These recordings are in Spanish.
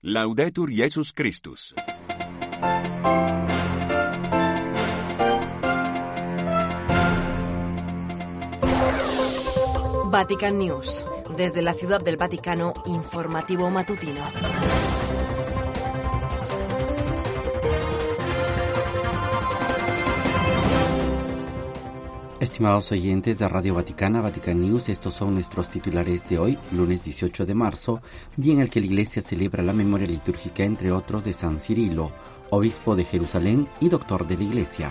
Laudetur Jesus Christus. Vatican News. Desde la Ciudad del Vaticano, informativo matutino. Estimados oyentes de Radio Vaticana, Vatican News, estos son nuestros titulares de hoy, lunes 18 de marzo, día en el que la Iglesia celebra la memoria litúrgica, entre otros, de San Cirilo, obispo de Jerusalén y doctor de la Iglesia.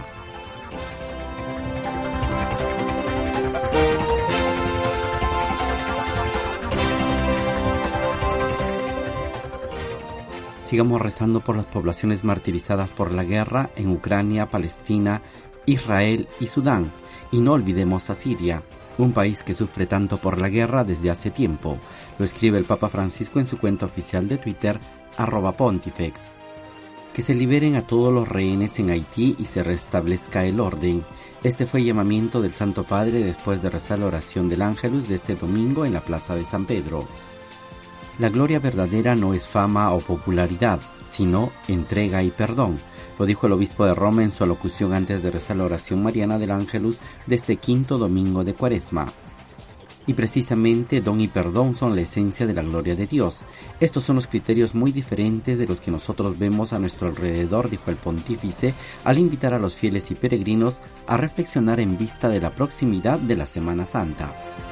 Sigamos rezando por las poblaciones martirizadas por la guerra en Ucrania, Palestina, Israel y Sudán. Y no olvidemos a Siria, un país que sufre tanto por la guerra desde hace tiempo. Lo escribe el Papa Francisco en su cuenta oficial de Twitter, @Pontifex. Que se liberen a todos los rehenes en Haití y se restablezca el orden. Este fue el llamamiento del Santo Padre después de rezar la oración del Ángelus de este domingo en la Plaza de San Pedro. La gloria verdadera no es fama o popularidad, sino entrega y perdón. Lo dijo el obispo de Roma en su alocución antes de rezar la oración mariana del Ángelus de este quinto domingo de Cuaresma. Y precisamente don y perdón son la esencia de la gloria de Dios. Estos son los criterios muy diferentes de los que nosotros vemos a nuestro alrededor, dijo el pontífice, al invitar a los fieles y peregrinos a reflexionar en vista de la proximidad de la Semana Santa.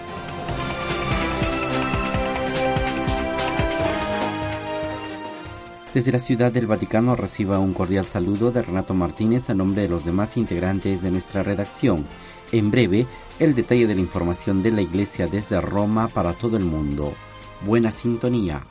Desde la Ciudad del Vaticano reciba un cordial saludo de Renato Martínez a nombre de los demás integrantes de nuestra redacción. En breve, el detalle de la información de la Iglesia desde Roma para todo el mundo. Buena sintonía.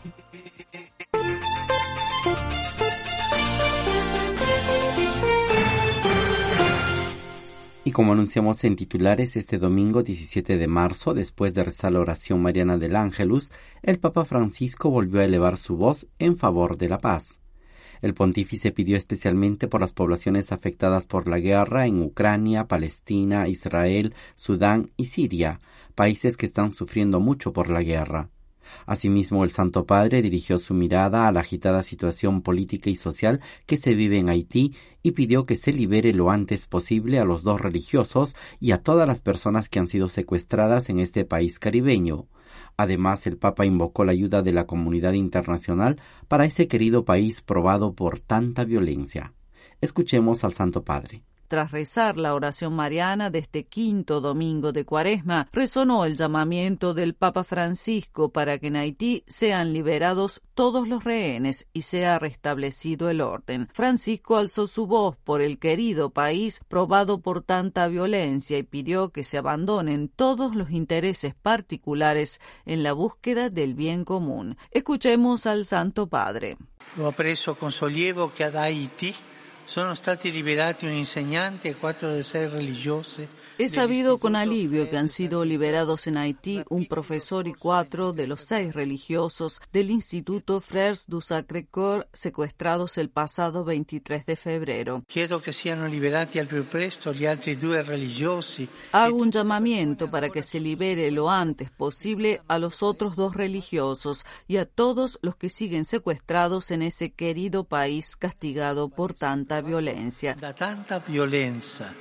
Y como anunciamos en titulares, este domingo 17 de marzo, después de rezar la oración mariana del Ángelus, el Papa Francisco volvió a elevar su voz en favor de la paz. El pontífice pidió especialmente por las poblaciones afectadas por la guerra en Ucrania, Palestina, Israel, Sudán y Siria, países que están sufriendo mucho por la guerra. Asimismo, el Santo Padre dirigió su mirada a la agitada situación política y social que se vive en Haití y pidió que se libere lo antes posible a los 2 religiosos y a todas las personas que han sido secuestradas en este país caribeño. Además, el Papa invocó la ayuda de la comunidad internacional para ese querido país probado por tanta violencia. Escuchemos al Santo Padre. Tras rezar la oración mariana de este quinto domingo de Cuaresma, resonó el llamamiento del Papa Francisco para que en Haití sean liberados todos los rehenes y sea restablecido el orden. Francisco alzó su voz por el querido país probado por tanta violencia y pidió que se abandonen todos los intereses particulares en la búsqueda del bien común. Escuchemos al Santo Padre. Ho appreso con sollievo che ad Haití sono stati liberati un insegnante e 4 de 6 religiose. He sabido con alivio que han sido liberados en Haití un profesor y 4 de los 6 religiosos del Instituto Frères du Sacré-Cœur secuestrados el pasado 23 de febrero. Chiedo che siano liberati al più presto gli altri 2 religiosi. Hago un llamamiento para que se libere lo antes posible a los otros 2 religiosos y a todos los que siguen secuestrados en ese querido país castigado por tanta violencia. Da tanta violenza.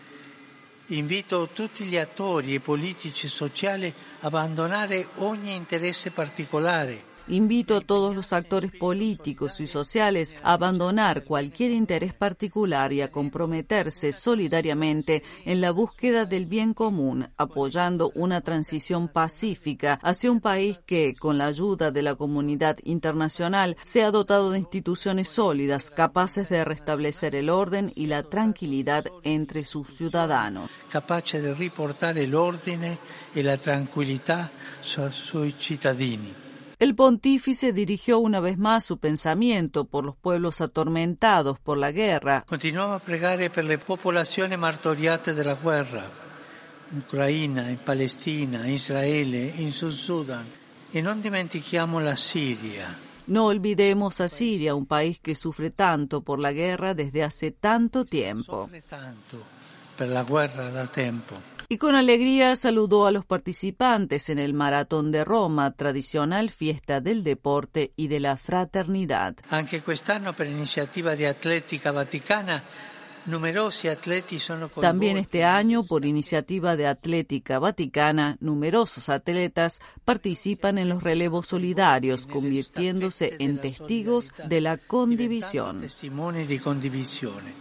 Invito tutti gli attori e politici sociali a abbandonare ogni interesse particolare. Invito a todos los actores políticos y sociales a abandonar cualquier interés particular y a comprometerse solidariamente en la búsqueda del bien común, apoyando una transición pacífica hacia un país que, con la ayuda de la comunidad internacional, sea dotado de instituciones sólidas capaces de restablecer el orden y la tranquilidad entre sus ciudadanos. Capace di riportare l'ordine e la tranquillità sui cittadini. El pontífice dirigió una vez más su pensamiento por los pueblos atormentados por la guerra. Continuiamo a pregare per le popolazioni martoriate della guerra, in Ucraina, in Palestina, in Israele, in Sud Sudan. E non dimentichiamo la Siria. No olvidemos a Siria, un país que sufre tanto por la guerra desde hace tanto tiempo. Sofre tanto per la guerra da tempo. Y con alegría saludó a los participantes en el Maratón de Roma, tradicional fiesta del deporte y de la fraternidad. Anche quest'anno per iniziativa di Atletica Vaticana, numerosi atleti sono coinvolti. También este año, por iniciativa de Atlética Vaticana, numerosos atletas participan en los relevos solidarios, convirtiéndose en testigos de la condivisión. Testimoni di condivisione.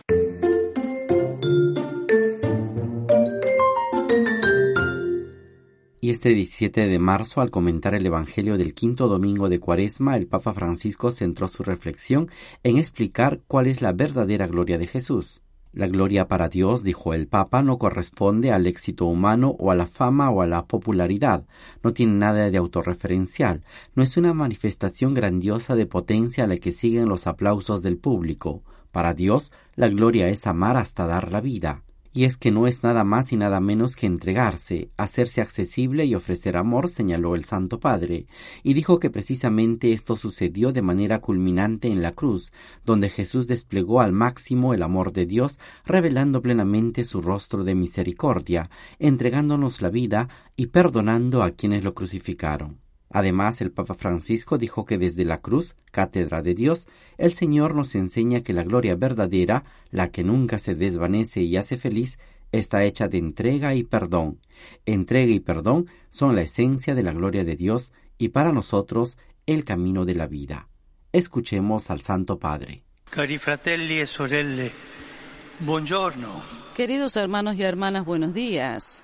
Y este 17 de marzo, al comentar el Evangelio del quinto domingo de Cuaresma, el Papa Francisco centró su reflexión en explicar cuál es la verdadera gloria de Jesús. La gloria para Dios, dijo el Papa, no corresponde al éxito humano o a la fama o a la popularidad. No tiene nada de autorreferencial. No es una manifestación grandiosa de potencia a la que siguen los aplausos del público. Para Dios, la gloria es amar hasta dar la vida. Y es que no es nada más y nada menos que entregarse, hacerse accesible y ofrecer amor, señaló el Santo Padre, y dijo que precisamente esto sucedió de manera culminante en la cruz, donde Jesús desplegó al máximo el amor de Dios, revelando plenamente su rostro de misericordia, entregándonos la vida y perdonando a quienes lo crucificaron. Además, el Papa Francisco dijo que desde la cruz, cátedra de Dios, el Señor nos enseña que la gloria verdadera, la que nunca se desvanece y hace feliz, está hecha de entrega y perdón. Entrega y perdón son la esencia de la gloria de Dios y para nosotros el camino de la vida. Escuchemos al Santo Padre. Cari fratelli e sorelle, buongiorno. Queridos hermanos y hermanas, buenos días.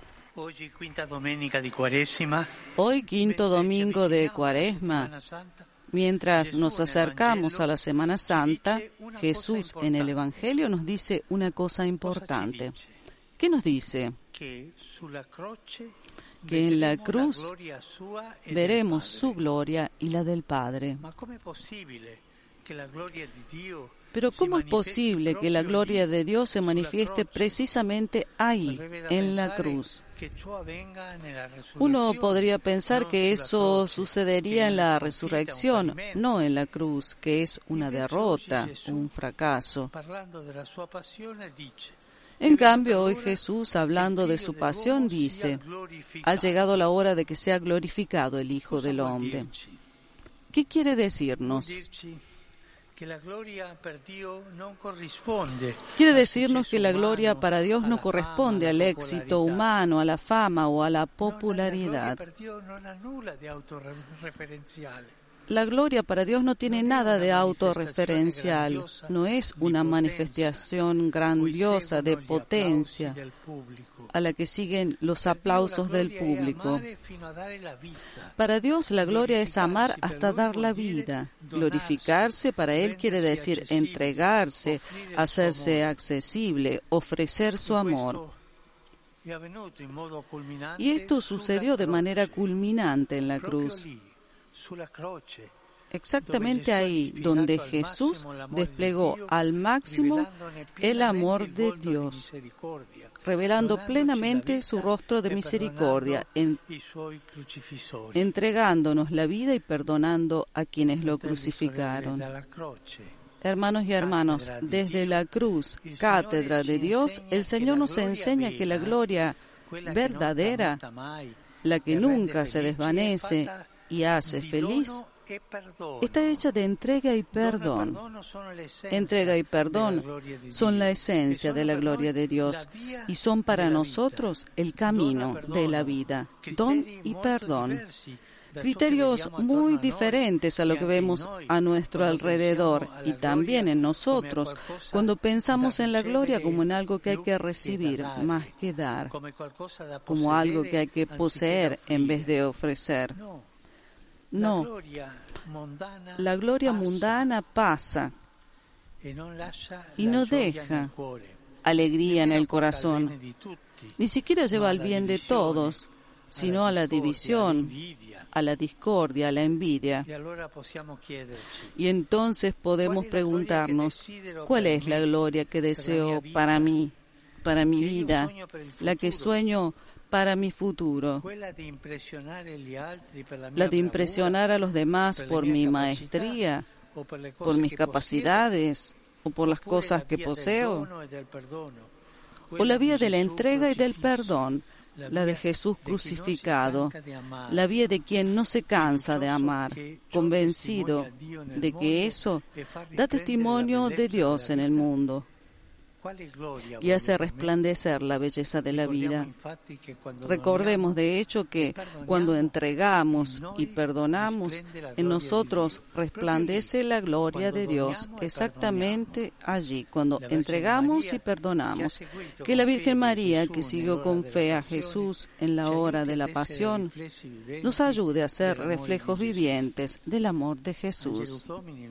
Hoy, quinto domingo de Cuaresma, mientras nos acercamos a la Semana Santa, Jesús en el Evangelio nos dice una cosa importante. ¿Qué nos dice? Que en la cruz veremos su gloria y la del Padre. Pero ¿cómo es posible que la gloria de Dios se manifieste precisamente ahí, en la cruz? Uno podría pensar que eso sucedería en la resurrección, no en la cruz, que es una derrota, un fracaso. En cambio, hoy Jesús, hablando de su pasión, dice: ha llegado la hora de que sea glorificado el Hijo del Hombre. ¿Qué quiere decirnos? Quiere decirnos que la gloria para Dios no corresponde al éxito humano, a la fama o a la popularidad. La gloria para Dios no tiene nada de autorreferencial, no es una manifestación grandiosa de potencia a la que siguen los aplausos del público. Para Dios la gloria es amar hasta dar la vida. Glorificarse para Él quiere decir entregarse, hacerse accesible, ofrecer su amor. Y esto sucedió de manera culminante en la cruz. Exactamente ahí, donde Jesús desplegó al máximo el amor de Dios, revelando plenamente su rostro de misericordia, entregándonos la vida y perdonando a quienes lo crucificaron. Hermanos y hermanas, desde la cruz, cátedra de Dios, el Señor nos enseña que la gloria verdadera, la que nunca se desvanece y hace feliz, está hecha de entrega y perdón. Entrega y perdón son la esencia de la gloria de Dios y son para nosotros el camino de la vida. Don y perdón. Criterios muy diferentes a lo que vemos a nuestro alrededor y también en nosotros cuando pensamos en la gloria como en algo que hay que recibir más que dar, como algo que hay que poseer en vez de ofrecer. No, la gloria mundana pasa y no deja alegría en el corazón, ni siquiera lleva al bien de todos, sino a la división, a la discordia, a la envidia. Y entonces podemos preguntarnos, ¿cuál es la gloria que deseo para mí, para mi vida, la que sueño para mi futuro? La de impresionar a los demás por mi maestría, por mis capacidades o por las cosas que poseo. o la vía de la entrega y del perdón, la de Jesús crucificado, la vía de quien no se cansa de amar, convencido de que eso da testimonio de Dios en el mundo y hace resplandecer la belleza de la vida. Recordemos, de hecho, que cuando entregamos y perdonamos, en nosotros resplandece la gloria de Dios, exactamente allí, cuando entregamos y perdonamos. Que la Virgen María, que siguió con fe a Jesús en la hora de la pasión, nos ayude a ser reflejos vivientes del amor de Jesús.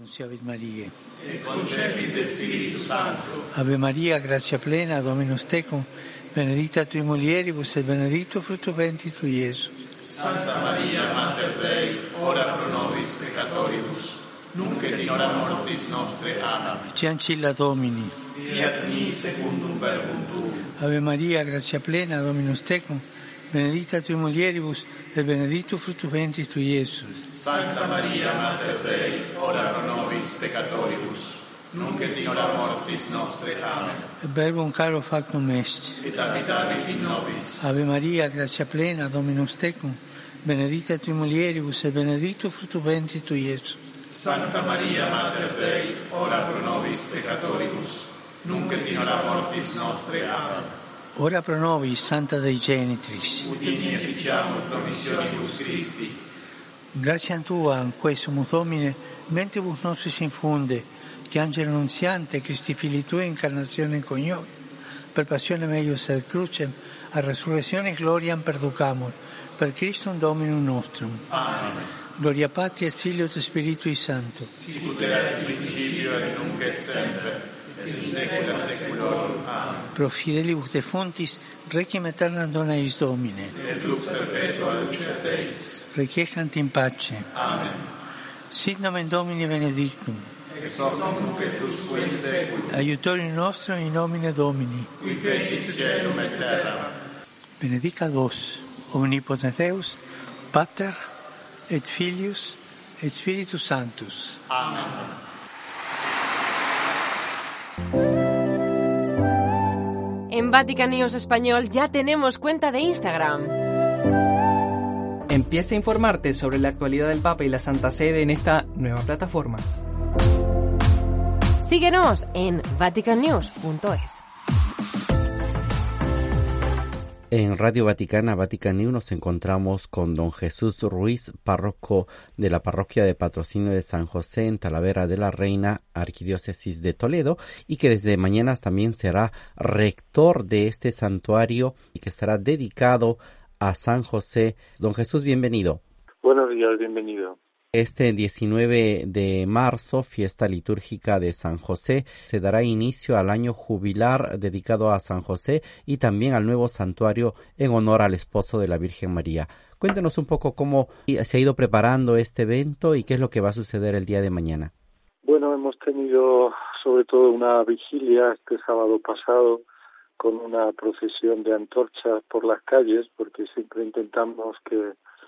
Ave Maria, gratia plena, Dominus tecum, benedicta tui mulieribus et benedictus fructus ventris tui, Iesus. Santa Maria, Mater Dei, ora pro nobis peccatoribus, nunc et in hora mortis nostre. Amen. Ancilla Domini. Fiat mi secundum verbum tuum. Ave Maria, gratia plena, Dominus tecum, benedicta tui mulieribus et benedictus fructus ventris tui, Iesus. Santa Maria, Mater Dei, ora pro nobis peccatoribus, nunc et in hora mortis nostre. Amen. Et verbum caro factum est. Et habitavit in nobis. Ave Maria, gratia plena, Dominus tecum, benedicta tui mulieribus et benedictus fructus ventris tui, Iesus. Santa Maria, Mater Dei, ora pro nobis peccatoribus, nunc et in hora mortis nostre. Amen. Ora pro nobis, Santa Dei Genitrix. Udini et ficiamur promissionibus Christi. Gratia Tua, in quae sumus Domine, mentibus nostris infunde, che Angelo Annunziante, Christi Fili Tui, incarnazione coniovi, per passione meius et crucem, a resurrezione gloriam perducamur, per Christum Dominum nostrum. Amen. Gloria Patri et Filio et Spiritui Sancto. Sicut erat in principio et nunc et semper, et in saecula saeculorum. Amen. Pro fidelibus defuntis, requiem aeternam dona eis Domine. Et lux perpetua lucet eis. Requiescant in pace. Amen. Sit nomen Domini benedictum. Ex hoc nunc et usque in seculum. Aiutorium nostrum in nomine Domini. Qui fecit caelum et terram. Benedicat vos, omnipotens Deus, Pater, et Filius, et Spiritus Sanctus. Amen. En Vatican News Español ya tenemos cuenta de Instagram. Empieza a informarte sobre la actualidad del Papa y la Santa Sede en esta nueva plataforma. Síguenos en vaticannews.es. En Radio Vaticana, Vatican News, nos encontramos con don Jesús Ruiz, párroco de la parroquia de Patrocinio de San José en Talavera de la Reina, Arquidiócesis de Toledo, y que desde mañana también será rector de este santuario y que estará dedicado a San José. Don Jesús, bienvenido. Buenos días, bienvenido. Este 19 de marzo, fiesta litúrgica de San José, se dará inicio al año jubilar dedicado a San José y también al nuevo santuario en honor al esposo de la Virgen María. Cuéntenos un poco cómo se ha ido preparando este evento y qué es lo que va a suceder el día de mañana. Bueno, hemos tenido sobre todo una vigilia este sábado pasado con una procesión de antorchas por las calles, porque siempre intentamos que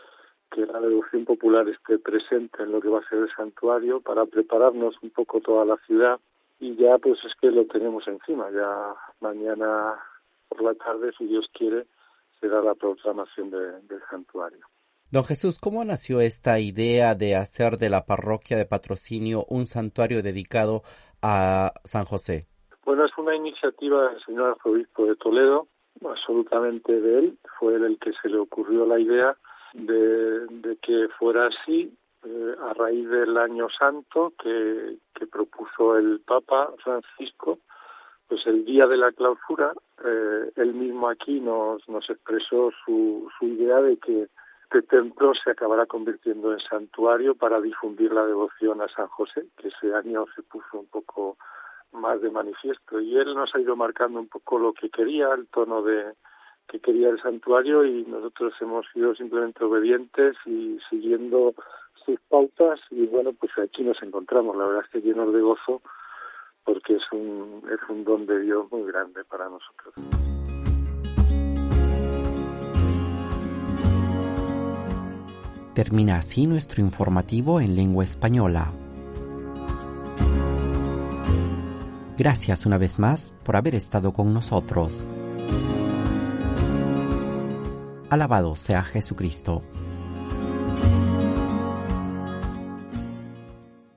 la devoción popular esté presente en lo que va a ser el santuario para prepararnos un poco toda la ciudad, y ya pues es que lo tenemos encima. Ya mañana por la tarde, si Dios quiere, será la proclamación del santuario. Don Jesús, ¿cómo nació esta idea de hacer de la parroquia de Patrocinio un santuario dedicado a San José? Bueno, es una iniciativa del señor arzobispo de Toledo, absolutamente de él. Fue él el que se le ocurrió la idea de que fuera así, a raíz del Año Santo que propuso el Papa Francisco. Pues el día de la clausura, él mismo aquí nos expresó su idea de que este templo se acabará convirtiendo en santuario para difundir la devoción a San José, que ese año se puso un poco más de manifiesto, y él nos ha ido marcando un poco lo que quería, el tono que quería el santuario, y nosotros hemos sido simplemente obedientes y siguiendo sus pautas, y bueno, pues aquí nos encontramos, la verdad es que llenos de gozo, porque es un don de Dios muy grande para nosotros. Termina así nuestro informativo en lengua española. Gracias una vez más por haber estado con nosotros. Alabado sea Jesucristo.